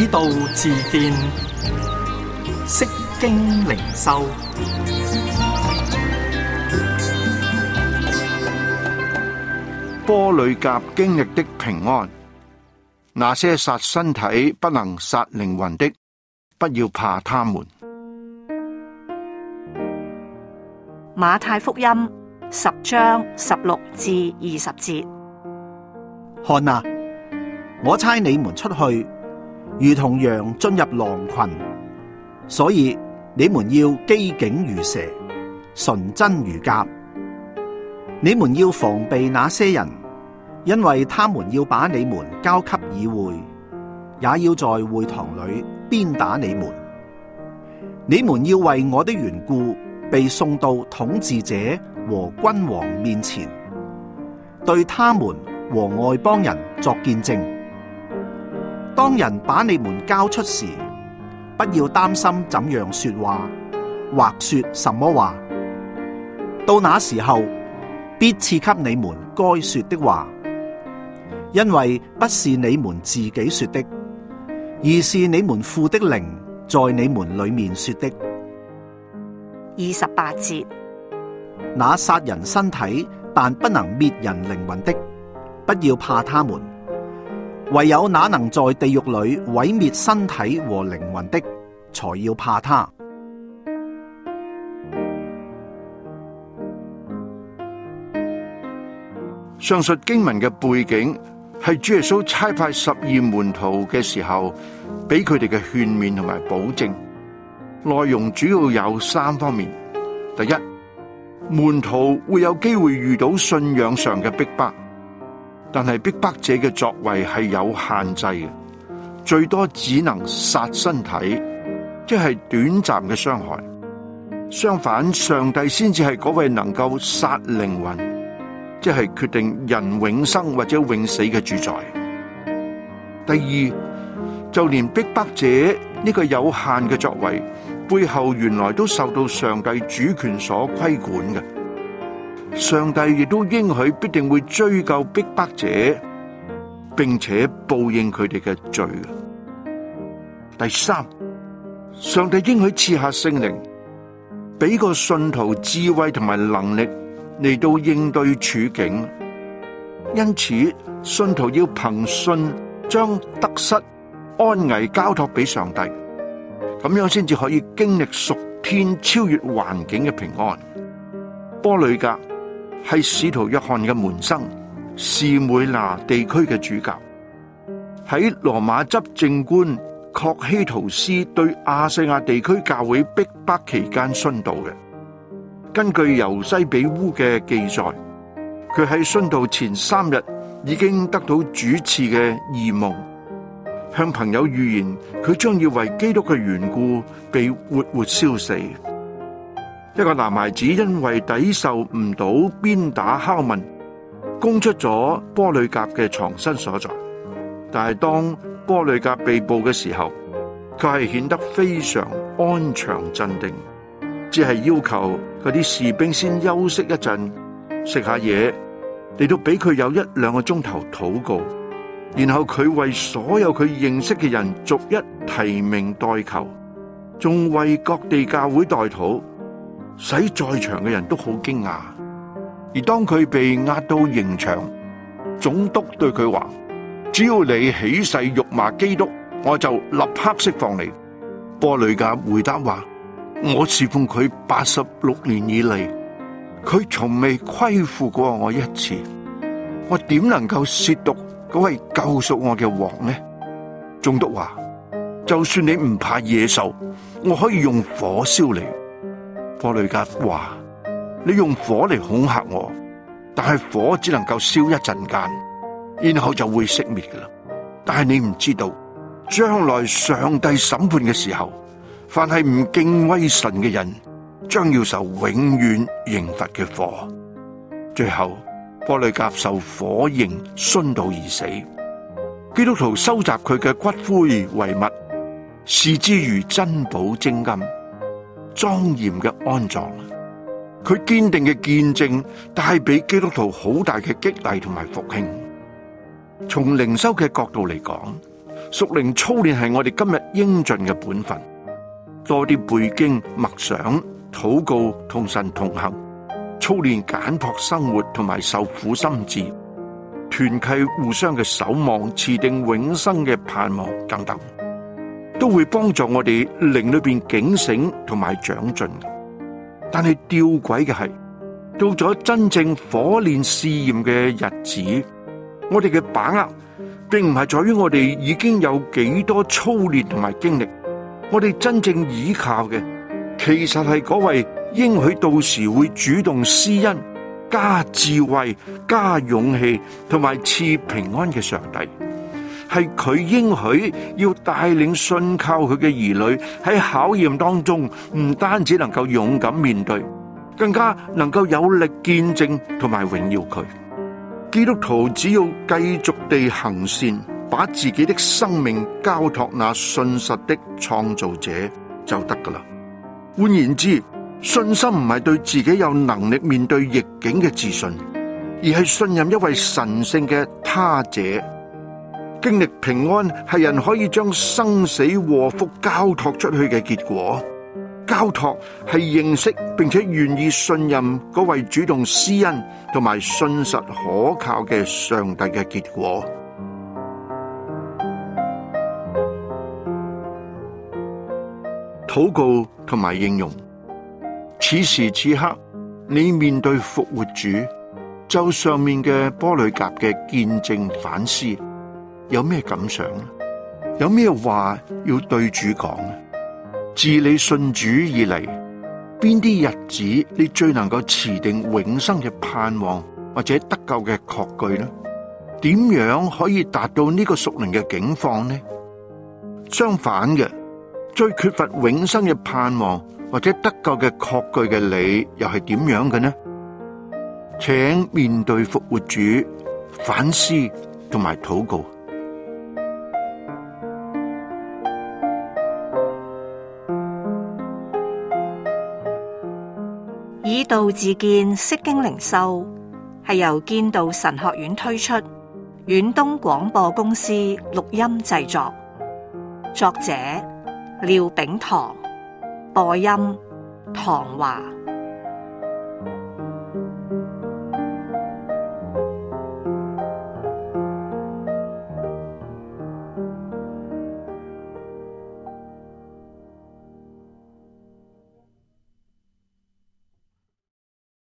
道自見，釋經靈修。 波呂甲經歷的平安。那些殺身體不能殺靈魂的，不要怕他們。 馬太福音10章16至20節。 看啊，我差你們出去，如同羊進入狼群，所以你們要機警如蛇，純真如鴿。你們要防備那些人，因為他們要把你們交給議會，也要在會堂裏鞭打你們。你們要為我的緣故被送到統治者和君王面前，對他們和外邦人作見證。當人把你們交出時，不要擔心怎樣說話，或說什麼話。到那時候，必賜給你們該說的話，因為不是你們自己說的，而是你們父的靈在你們裡面說的。 28節。 那殺人身體但不能滅人靈魂的，不要怕他們；唯有那能在地獄裡毀滅身體和靈魂的，才要怕他。 上述經文嘅背景係主耶穌差派12門徒嘅時候，俾佢哋嘅勸勉同埋保證。內容主要有3方面。第一，門徒會有機會遇到信仰上嘅逼迫，但係逼迫者嘅作為係有限制嘅，最多只能殺身體，即係短暫嘅傷害。相反，上帝先至係嗰位能夠殺靈魂，即係決定人永生或者永死嘅主宰。第二，就連逼迫者呢個有限嘅作為，背後原來都受到上帝主權所規管嘅。上帝亦都應許必定會追究逼迫者，並且報應佢哋嘅罪。第三，上帝應許賜下聖靈，俾個信徒智慧同埋能力嚟到應對處境。因此，信徒要憑信將得失安危交託俾上帝，咁樣先至可以經歷屬天超越環境嘅平安。波呂甲係使徒約翰嘅門生，士每拿地區嘅主教，喺羅馬執政官確希圖斯對亞細亞地區教會逼迫期間殉道嘅。根據由西比烏嘅記載，佢喺殉道前3日已經得到主賜嘅異夢，向朋友預言佢將要為基督嘅緣故被活活燒死。一個男孩子因為抵受唔到鞭打拷問，供出咗波呂甲嘅藏身所在。但係當波呂甲被捕嘅時候，佢係顯得非常安詳鎮定，只係要求嗰啲士兵先休息一陣，食下嘢，嚟到俾佢有1-2個鐘頭禱告。然後佢為所有佢認識嘅人逐一提名代求，仲為各地教會代禱，使在場嘅人都好驚訝。而當佢被押到刑場，總督對佢話：只要你起誓辱罵基督，我就立刻釋放你。波呂甲回答話：我侍奉佢86年以嚟，佢從未虧負過我一次，我點能夠褻瀆嗰位救贖我嘅王呢？總督話：就算你唔怕野獸，我可以用火燒你。波呂甲話：你用火嚟恐嚇我，但係火只能夠燒一陣間，然後就會熄滅噶啦。但係你唔知道，將來上帝審判嘅時候，凡係唔敬畏神嘅人，將要受永遠刑罰嘅火。最後，波呂甲受火刑殉道而死。基督徒收集佢嘅骨灰遺物，視之如珍寶精金，莊嚴嘅安葬。佢堅定嘅見證帶俾基督徒好大嘅激勵同埋復興。從靈修嘅角度嚟講， 屬靈操練係我哋今日應盡嘅本分，多啲背經默想、禱告同神同行，操練簡樸生活同埋受苦心志，團契互相嘅守望，持定永生嘅盼望等等，都會幫助我哋靈裏邊警醒同埋長進。但係吊詭嘅係，到咗真正火煉試驗嘅日子，我哋嘅把握並唔係在於我哋已經有幾多操練同埋經歷，我哋真正依靠嘅，其實係嗰位應許到時會主動施恩、加智慧、加勇氣同埋賜平安嘅上帝。係佢應許要帶領信靠佢嘅兒女喺考驗當中，唔單止能夠勇敢面對，更加能夠有力見證同埋榮耀佢。基督徒只要繼續地行善，把自己的生命交託那信實的創造者就得㗎喇。換言之，信心唔係對自己有能力面對逆境嘅自信，而係信任一位神聖嘅他者。經歷平安係人可以將生死禍福交託出去嘅結果，交託係認識並且願意信任嗰位主動施恩同埋信實可靠嘅上帝嘅結果。禱告同埋應用，此時此刻你面對復活主，就上面嘅玻璃甲嘅見證反思，有咩感想？有咩話要對主講？自你信主以嚟，邊啲日子你最能夠持定永生嘅盼望或者得救嘅確據呢？點樣可以達到呢個屬靈嘅境況呢？相反嘅，最缺乏永生嘅盼望或者得救嘅確據嘅你，又係點樣嘅呢？請面對復活主，反思同埋禱告。 以道自見，釋經靈修係由建道神學院推出，遠東廣播公司錄音製作，作者廖炳棠，播音唐華。